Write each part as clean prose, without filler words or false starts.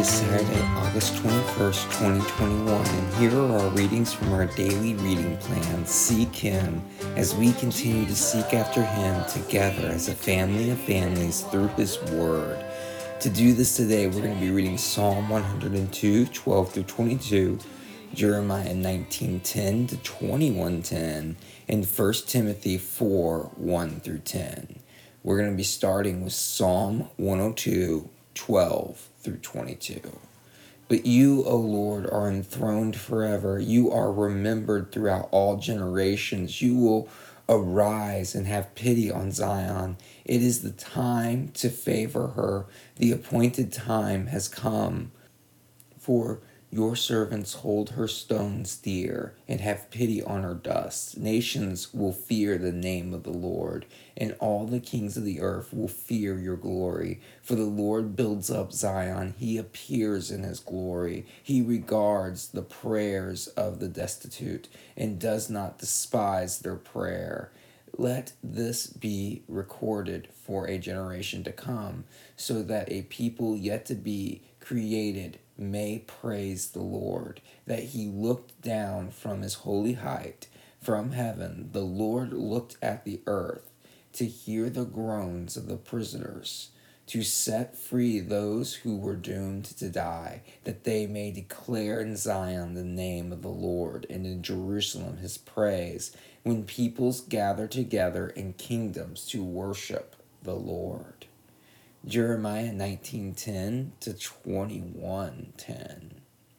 is Saturday, August 21st, 2021, and here are our readings from our daily reading plan, Seek Him, as we continue to seek after Him together as a family of families through His Word. To do this today, we're going to be reading Psalm 102, 12 through 22, Jeremiah 19:10 to 21:10, and 1 Timothy 4, 1 through 10. We're going to be starting with Psalm 102, 12 through 22. But you, O Lord, are enthroned forever. You are remembered throughout all generations. You will arise and have pity on Zion. It is the time to favor her. The appointed time has come. For your servants hold her stones dear and have pity on her dust. Nations will fear the name of the Lord, and all the kings of the earth will fear your glory. For the Lord builds up Zion. He appears in his glory. He regards the prayers of the destitute and does not despise their prayer. Let this be recorded for a generation to come, so that a people yet to be created may praise the Lord, that he looked down from his holy height. From heaven the Lord looked at the earth to hear the groans of the prisoners, to set free those who were doomed to die, that they may declare in Zion the name of the Lord, and in Jerusalem his praise, when peoples gather together and kingdoms to worship the Lord. Jeremiah 19:10 to 21:10.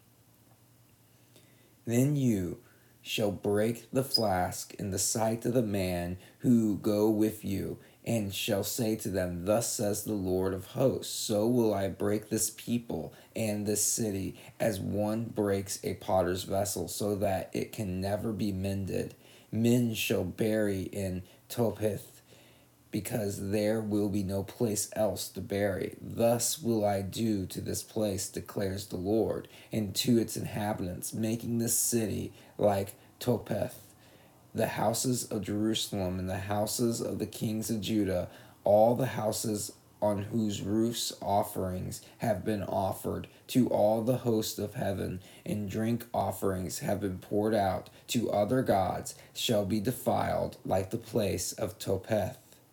Then you shall break the flask in the sight of the man who go with you, and shall say to them, Thus says the Lord of hosts, so will I break this people and this city, as one breaks a potter's vessel, so that it can never be mended. Men shall bury in Topheth, because there will be no place else to bury. Thus will I do to this place, declares the Lord, and to its inhabitants, making this city like Topheth. The houses of Jerusalem and the houses of the kings of Judah, all the houses on whose roofs offerings have been offered to all the host of heaven, and drink offerings have been poured out to other gods, shall be defiled like the place of Topheth.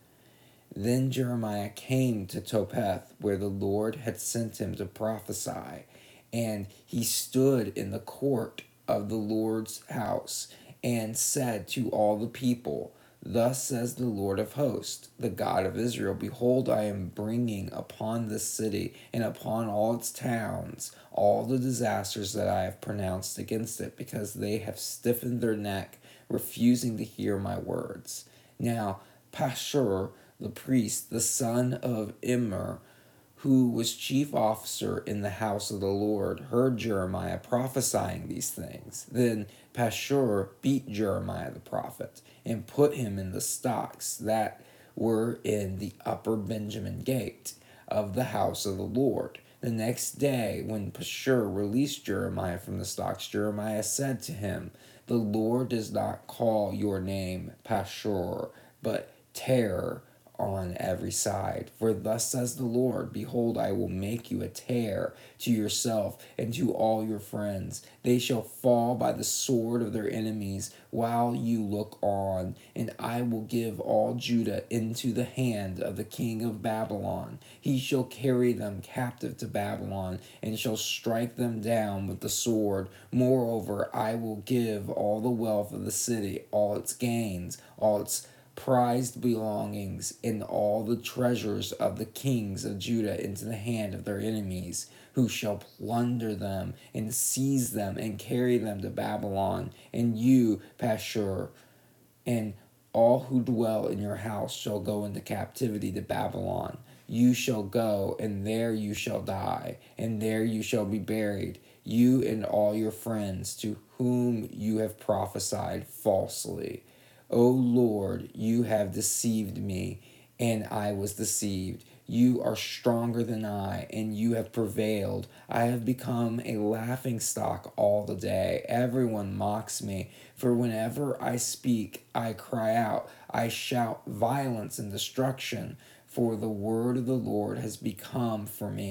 Then Jeremiah came to Topheth, where the Lord had sent him to prophesy, and he stood in the court of the Lord's house, and said to all the people, Thus says the Lord of hosts, the God of Israel, Behold, I am bringing upon this city and upon all its towns all the disasters that I have pronounced against it, because they have stiffened their neck, refusing to hear my words. Now Pashur, the priest, the son of Immer, who was chief officer in the house of the Lord, heard Jeremiah prophesying these things. Then Pashur beat Jeremiah the prophet, and put him in the stocks that were in the upper Benjamin gate of the house of the Lord. The next day, when Pashur released Jeremiah from the stocks, Jeremiah said to him, The Lord does not call your name Pashur, but Terror on every side. For thus says the Lord, Behold, I will make you a terror to yourself and to all your friends. They shall fall by the sword of their enemies while you look on, and I will give all Judah into the hand of the king of Babylon. He shall carry them captive to Babylon, and shall strike them down with the sword. Moreover, I will give all the wealth of the city, all its gains, all its prized belongings, and all the treasures of the kings of Judah into the hand of their enemies, who shall plunder them and seize them and carry them to Babylon. And you, Pashur, and all who dwell in your house shall go into captivity to Babylon. You shall go, and there you shall die, and there you shall be buried, you and all your friends to whom you have prophesied falsely. O Lord, you have deceived me, and I was deceived. You are stronger than I, and you have prevailed. I have become a laughingstock all the day. Everyone mocks me, for whenever I speak, I cry out. I shout violence and destruction, for the word of the Lord has become for me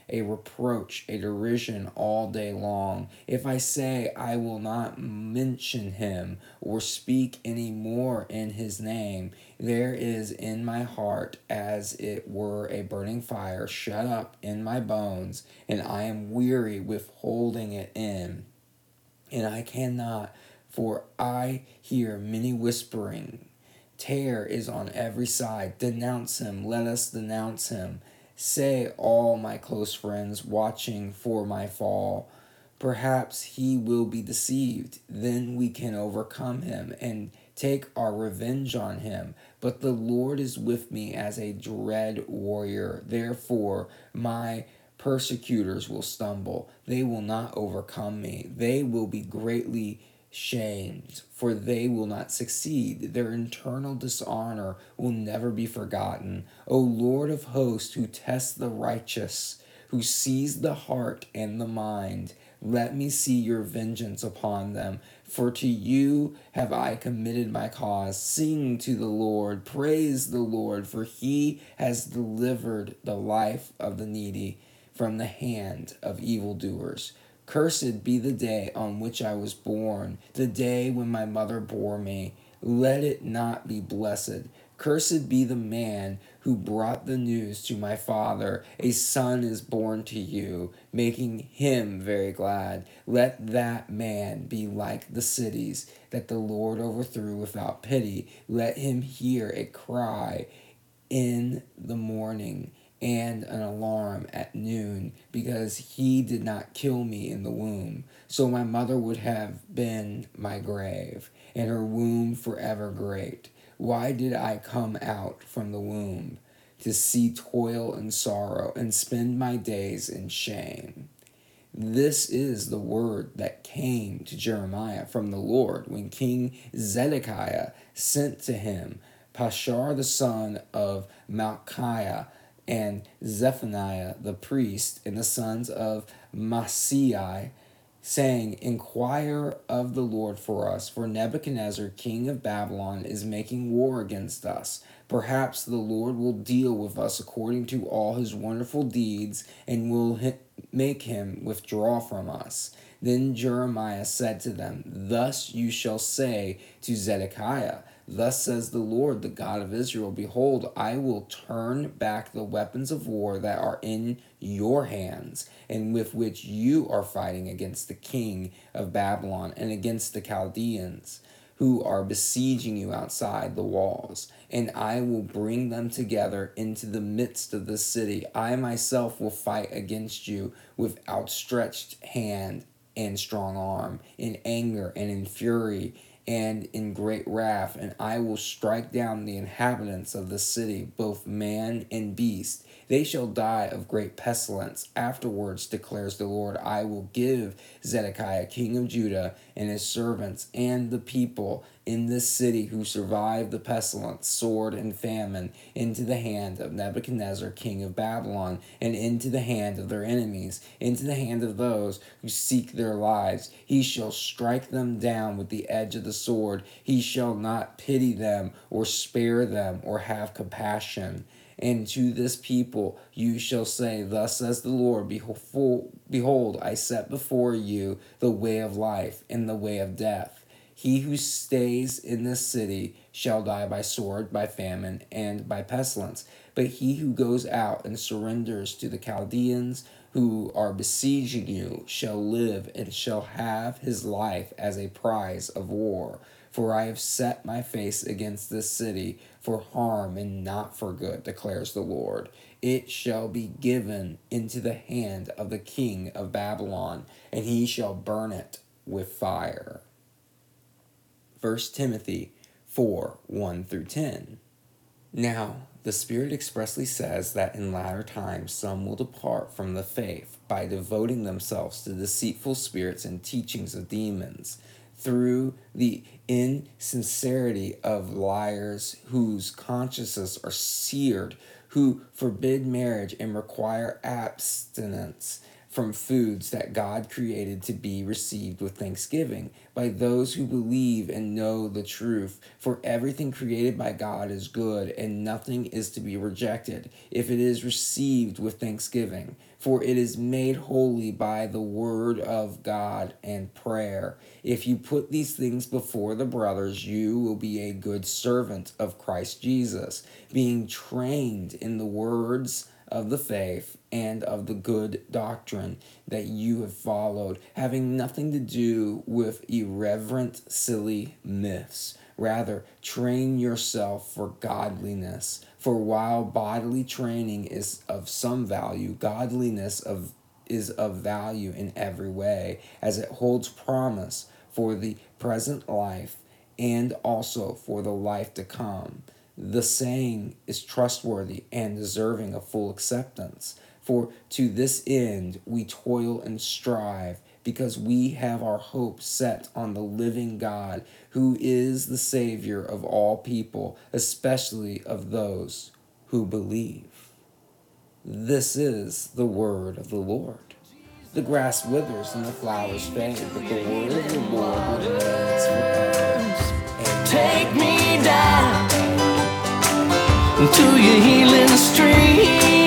a reproach, a derision all day long. If I say I will not mention him or speak any more in his name, there is in my heart as it were a burning fire shut up in my bones, and I am weary with holding it in. And I cannot, for I hear many whispering. Terror is on every side. Denounce him, let us denounce him. Say, all my close friends, watching for my fall. Perhaps he will be deceived. Then we can overcome him and take our revenge on him. But the Lord is with me as a dread warrior. Therefore, my persecutors will stumble. They will not overcome me. They will be greatly shamed, for they will not succeed. Their internal dishonor will never be forgotten. O Lord of hosts, who tests the righteous, who sees the heart and the mind, let me see your vengeance upon them. For to you have I committed my cause. Sing to the Lord, praise the Lord, for he has delivered the life of the needy from the hand of evildoers. Cursed be the day on which I was born, the day when my mother bore me. Let it not be blessed. Cursed be the man who brought the news to my father. A son is born to you, making him very glad. Let that man be like the cities that the Lord overthrew without pity. Let him hear a cry in the morning and an alarm at noon, because he did not kill me in the womb. So my mother would have been my grave, and her womb forever great. Why did I come out from the womb? To see toil and sorrow, and spend my days in shame. This is the word that came to Jeremiah from the Lord when King Zedekiah sent to him Pashur the son of Malchiah, and Zephaniah the priest, and the sons of Maaseiah, saying, Inquire of the Lord for us, for Nebuchadnezzar king of Babylon is making war against us. Perhaps the Lord will deal with us according to all his wonderful deeds, and will make him withdraw from us. Then Jeremiah said to them, Thus you shall say to Zedekiah, Thus says the Lord, the God of Israel, Behold, I will turn back the weapons of war that are in your hands, and with which you are fighting against the king of Babylon and against the Chaldeans, who are besieging you outside the walls. And I will bring them together into the midst of the city. I myself will fight against you with outstretched hand and strong arm, in anger and in fury and in great wrath, and I will strike down the inhabitants of the city, both man and beast. They shall die of great pestilence. Afterwards, declares the Lord, I will give Zedekiah king of Judah and his servants and the people in this city who survived the pestilence, sword, and famine into the hand of Nebuchadnezzar king of Babylon, and into the hand of their enemies, into the hand of those who seek their lives. He shall strike them down with the edge of the sword. He shall not pity them or spare them or have compassion. And to this people you shall say, Thus says the Lord, Behold, I set before you the way of life and the way of death. He who stays in this city shall die by sword, by famine, and by pestilence. But he who goes out and surrenders to the Chaldeans who are besieging you shall live and shall have his life as a prize of war. For I have set my face against this city for harm and not for good, declares the Lord. It shall be given into the hand of the king of Babylon, and he shall burn it with fire. 1 Timothy 4, 1-10. Now, the Spirit expressly says that in latter times some will depart from the faith by devoting themselves to deceitful spirits and teachings of demons, through the insincerity of liars whose consciences are seared, who forbid marriage and require abstinence from foods that God created to be received with thanksgiving by those who believe and know the truth. For everything created by God is good, and nothing is to be rejected if it is received with thanksgiving, for it is made holy by the word of God and prayer. If you put these things before the brothers, you will be a good servant of Christ Jesus, being trained in the words of the faith and of the good doctrine that you have followed, having nothing to do with irreverent, silly myths. Rather, train yourself for godliness. For while bodily training is of some value, godliness is of value in every way, as it holds promise for the present life and also for the life to come. The saying is trustworthy and deserving of full acceptance. For to this end we toil and strive, because we have our hope set on the living God, who is the Savior of all people, especially of those who believe. This is the word of the Lord. The grass withers and the flowers fade, but the word of the Lord remains forever. Take me down to your healing stream.